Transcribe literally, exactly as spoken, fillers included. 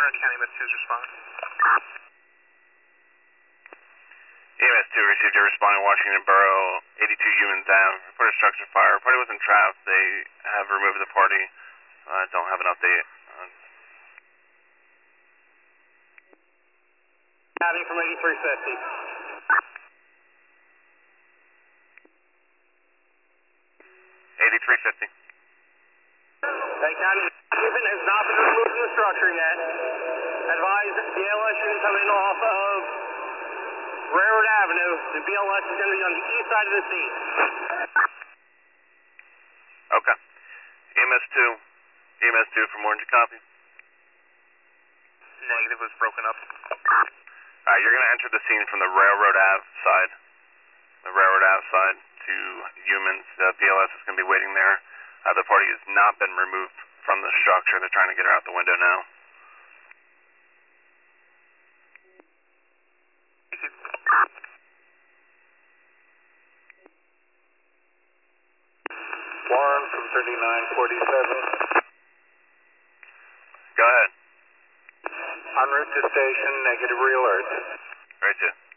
Orange County, E M S two is responding. E M S two received your responding Washington Borough, eighty-two Humans Ave. Reported structure fire. Party wasn't trapped. They have removed the party. Uh, don't have an update. Uh, Having from eighty-three fifty. eighty-three fifty. Bay County, Stephen has not been removed from the structure yet. Advise B L S unit coming off of Railroad Avenue. The B L S is going to be on the east side of the scene. Okay. E M S two. E M S two from Orange, copy. Negative, was broken up. Alright, you're going to enter the scene from the Railroad Ave side. The Railroad Ave side to Humans. The B L S is going to be waiting there. Uh, the party has not been removed from the structure. They're trying to get her out the window now. Warren from thirty-nine forty-seven. Go ahead. En route to station, negative real alert. Right to.